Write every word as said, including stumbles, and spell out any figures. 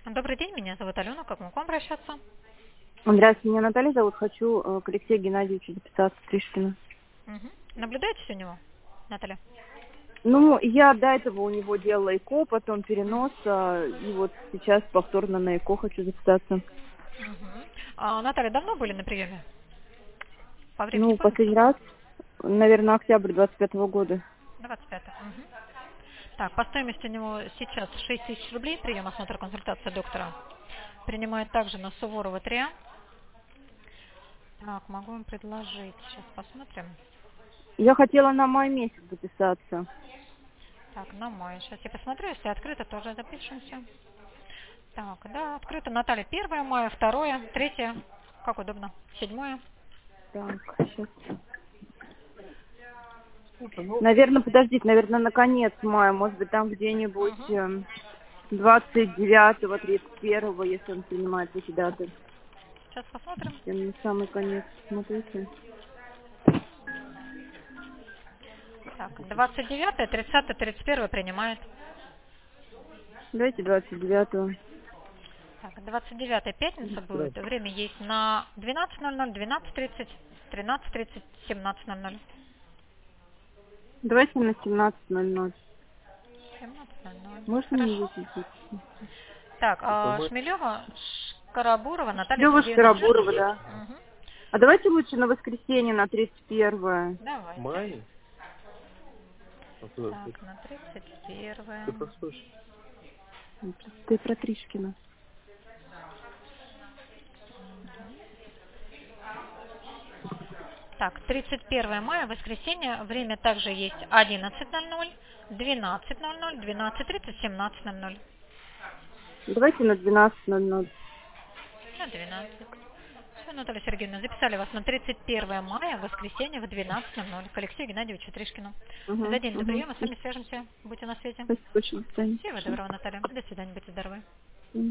Добрый день, меня зовут Алена. Как могу к вам обращаться? Здравствуйте, меня Наталья зовут. Хочу э, к Алексею Геннадьевичу записаться, Тришкина. Мгм. Наблюдаете у него, Наталья? Ну, я до этого у него делала ЭКО, потом Мгм. перенос, а, и вот сейчас повторно на ЭКО хочу записаться. Мгм. А, Наталья, давно были на приеме? По времени Ну, помните? последний раз, наверное, октябрь двадцать пятого года. двадцать пятого. Мгм. Так, по стоимости у него сейчас шесть тысяч рублей, прием, осмотр, консультация доктора. Принимает также на Суворова три А. Так, могу вам предложить. Сейчас посмотрим. Я хотела на май месяц записаться. Так, на май. Сейчас я посмотрю, если открыто, тоже запишемся. Так, да, открыто. Наталья, первое мая, второе, третье, как удобно, седьмое. Так, сейчас. Наверное, подождите, наверное, на конец мая, может быть, там где-нибудь Мгм. эм, двадцать девятого, тридцать первого, если он принимает эти даты. Сейчас посмотрим. Я на самый конец, смотрите. Так, двадцать девятое, тридцатое, тридцать первое принимает. Давайте двадцать девятого. Так, двадцать девятое пятница будет. Время есть на двенадцать ноль ноль, двенадцать тридцать, тринадцать тридцать, семнадцать ноль ноль. Давайте на семнадцать ноль ноль. семнадцать ноль ноль. Можно мне Хорошо. выключить? Так, а, Шмелева, Шкарабурова, Наталья Лёва Сергеевна. Шкарабурова, да. Мгм. А давайте лучше на воскресенье, на тридцать первое. Давайте. Так, на тридцать первое. Ты про Тришкина. Так, тридцать первое мая, воскресенье. Время также есть одиннадцать ноль ноль, двенадцать ноль ноль, двенадцать тридцать, семнадцать ноль ноль. Давайте на двенадцать ноль ноль. На двенадцать. Все, Наталья Сергеевна, записали вас на тридцать первое мая, воскресенье в двенадцать ноль ноль к Алексею Геннадьевичу Тришкину. Угу, За день до угу. приема с вами свяжемся. Будьте на связи. Спасибо большое. До Всего свидания. доброго, Наталья. До свидания, будьте здоровы.